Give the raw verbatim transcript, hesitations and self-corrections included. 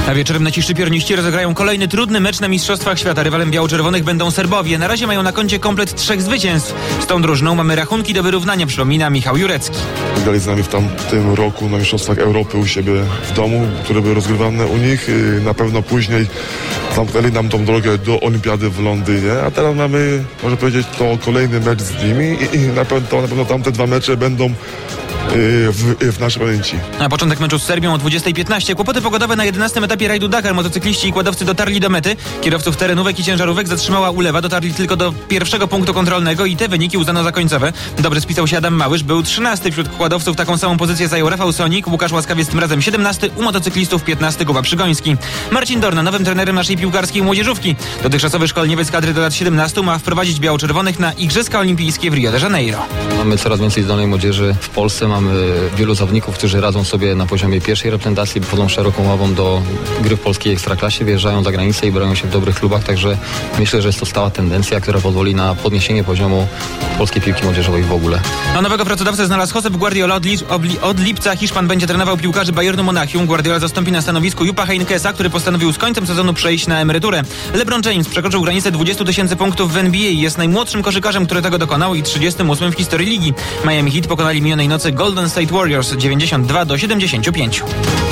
A wieczorem nasi szczypiorniści rozegrają kolejny trudny mecz na Mistrzostwach Świata. Rywalem biało-czerwonych będą Serbowie. Na razie mają na koncie komplet trzech zwycięstw. Z tą drużyną mamy rachunki do wyrównania, przypomina Michał Jurecki. Grali z nami w tamtym roku na Mistrzostwach Europy u siebie w domu, które były rozgrywane u nich. Na pewno później zamknęli nam tą drogę do Olimpiady w Londynie, a teraz mamy, można powiedzieć, to kolejny mecz z nimi i, i na, pewno, na pewno tamte dwa mecze będą W, w naszej pamięci. Na początek meczu z Serbią o dwudziestej piętnaście. Kłopoty pogodowe na jedenastym etapie rajdu Dakar. Motocykliści i kładowcy dotarli do mety. Kierowców terenówek i ciężarówek zatrzymała ulewa. Dotarli tylko do pierwszego punktu kontrolnego i te wyniki uznano za końcowe. Dobrze spisał się Adam Małysz. Był trzynasty wśród kładowców. Taką samą pozycję zajął Rafał Sonik. Łukasz Łaskawiec tym razem siedemnasty. U motocyklistów piętnasty Kuba Przygoński. Marcin Dorna, nowym trenerem naszej piłkarskiej młodzieżówki. Dotychczasowy szkoleniowiec kadry do lat siedemnastu ma wprowadzić biało-czerwonych na Igrzyska Olimpijskie w Rio de Janeiro. Mamy coraz więcej zdolnej młodzieży w Polsce. Mamy wielu zawodników, którzy radzą sobie na poziomie pierwszej reprezentacji, wchodzą szeroką ławą do gry w polskiej ekstraklasie, wyjeżdżają za granicę i bronią się w dobrych klubach, także myślę, że jest to stała tendencja, która pozwoli na podniesienie poziomu polskiej piłki młodzieżowej w ogóle. A nowego pracodawcę znalazł Josep Guardiola. Od, li- od lipca Hiszpan będzie trenował piłkarzy Bayernu Monachium. Guardiola zastąpi na stanowisku Jupa Heynckesa, który postanowił z końcem sezonu przejść na emeryturę. LeBron James przekroczył granicę dwudziestu tysięcy punktów w N B A. Jest najmłodszym koszykarzem, który tego dokonał i trzydziestym ósmym w historii ligi. Miami Heat pokonali minionej nocy Golden State Warriors dziewięćdziesiąt dwa do siedemdziesięciu pięciu.